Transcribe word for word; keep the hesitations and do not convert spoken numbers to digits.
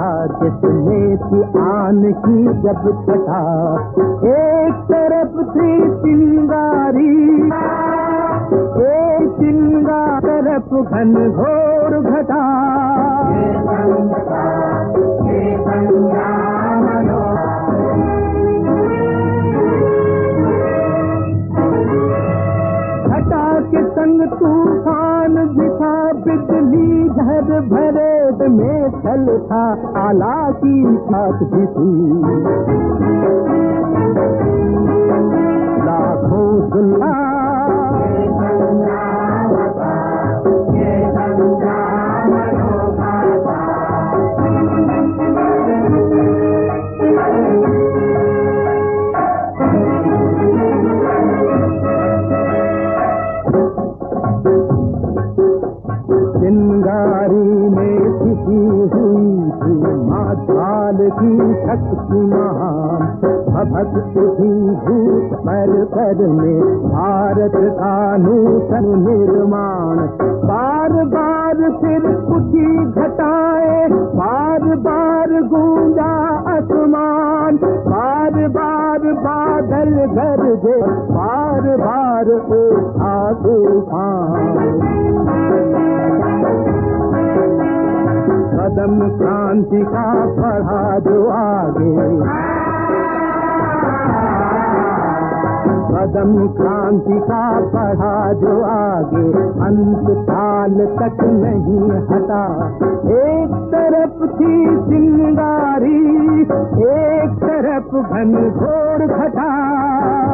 था जिसने थी आन की जब छटा। एक तरफ थी चिंगारी, एक चिंगार तरफ घन घोर घटा। घटा के संग तूफान भी था, बिजली घर भरे में छल था, आला की छात भी थी। लाखों दुल्हा चिंगारी में छिपी हुई थी माँ ज्वाल की शक्ति महान। भभक उठी भूत पर पर में भारत का नूतन निर्माण। बार बार फिर उठी घटाए, बार बार गूंजा आसमान। बार बार बादल गरजे, बार बार उठा तूफान। कदम क्रांति का बढ़ा जो आगे, कदम क्रांति का बढ़ा जो आगे, अंत काल तक नहीं हटा। एक तरफ थी चिंगारी, एक तरफ घन घोर घटा।